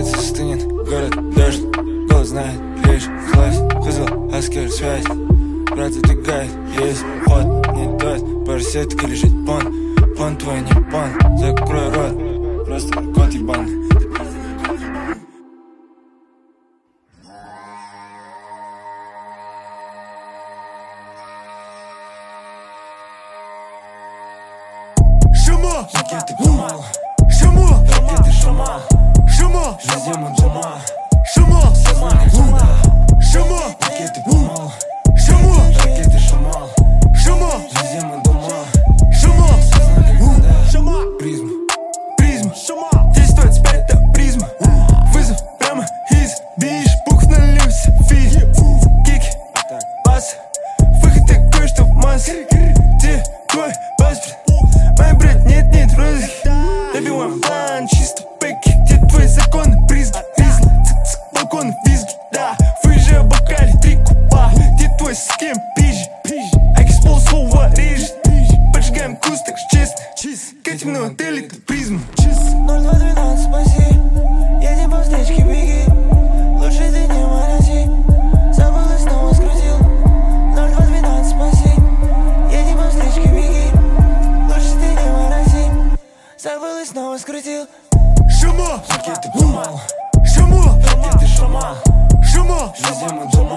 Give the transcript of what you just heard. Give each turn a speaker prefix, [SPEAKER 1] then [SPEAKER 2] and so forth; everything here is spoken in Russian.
[SPEAKER 1] улица стынет, город дождь, голос знает лишь власть. Вызвал аскер связь, брат задвигает, есть ход, не тот. Пара сетка лежит, пон твой не пон. Закрой рот, просто кот ебаный.
[SPEAKER 2] Шумо,
[SPEAKER 1] ракеты помал,
[SPEAKER 2] шумо,
[SPEAKER 1] ракеты шамал,
[SPEAKER 2] шумо,
[SPEAKER 1] жизнь ему дома,
[SPEAKER 2] шумо,
[SPEAKER 1] шумо, ракеты помал,
[SPEAKER 2] шумо,
[SPEAKER 1] ракеты шамал,
[SPEAKER 2] шумо,
[SPEAKER 1] жизнь ему дома,
[SPEAKER 2] шумо,
[SPEAKER 1] шумо, призма,
[SPEAKER 2] призма, здесь 25 это призма. Вызов прямо из бич, букв налился физ. Кики, бас, выход такой, что в массе. Где твой паспорт? Мой брат, нет розыски. Добиваем план, чисто пэки. Где твои законы, призги, ризла, цик-цик, балкон, визги. Да, выезжай в бокале, 3 купа. Где твой с кем пизжи? Аки с полслова режет. Поджигаем куст, так честно. Катим на отеле, как призма.
[SPEAKER 3] 0212, спаси. Едем по встречке, беги. Лучший день не морози. Забыл и снова скрутил. 0212, спаси. Едем по встречке, беги. Лучший день не морози. Забыл и снова скрутил.
[SPEAKER 2] Шумо,
[SPEAKER 1] ракеты помал,
[SPEAKER 2] шумо,
[SPEAKER 1] ракеты шамал,
[SPEAKER 2] шумо,
[SPEAKER 1] жизнь ему дома.